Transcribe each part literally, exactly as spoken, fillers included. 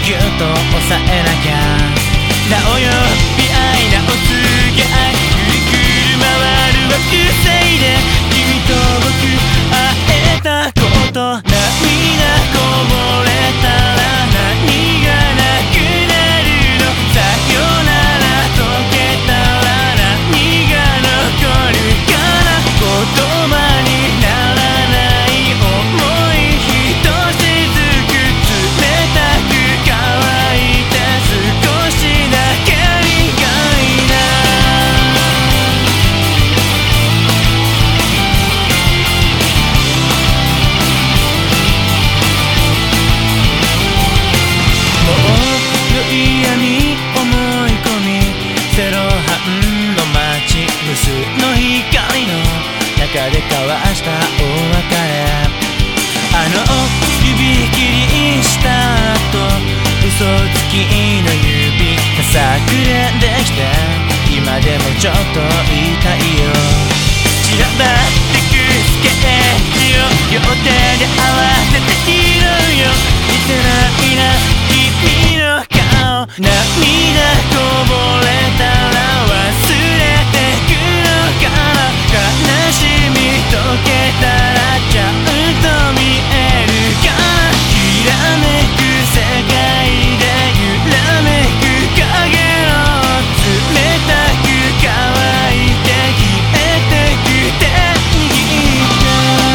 ぎゅっと抑えなきゃ。なおよび愛なお告げ愛、くるくる回る惑星で君と僕会えたこと、涙こぼれたら何がなくなるの。さよなら溶けたら何が残るかな。言葉にならない想いひとしずく冷たく乾いて少しだけ苦いな。もう夜嫌に思い込み、セロハンの街無数の光の中で交わしたお別れ。あの指切りした後、嘘つきの指がさくれできて、今でもちょっと痛いよ。散らばってくスケージを両手で合わせて拾うよ。似てないな君の顔、涙こぼれたら忘れてくのかな。悲しみ溶けたらちゃんと見えるかな。きらめく世界で揺らめく影の冷たく乾いて消えてく天気が。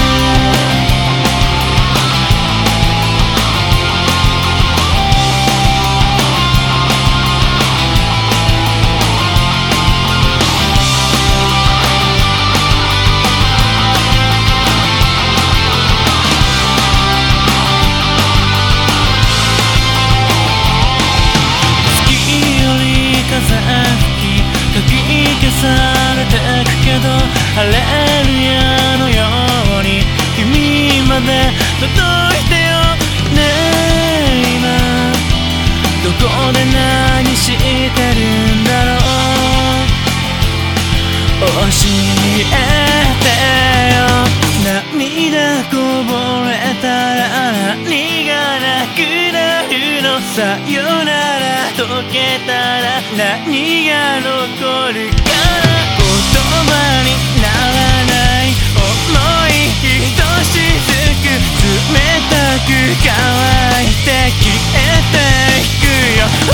かき消されてくけど、ハレルヤのように君まで届いてよね。え今どこで何してるんだろう。教えてよ。涙こぼれたら何がなくなるの。さよなら溶けたら何が残るかな。言葉にならない想いひとしずく冷たく乾いて消えていくよ。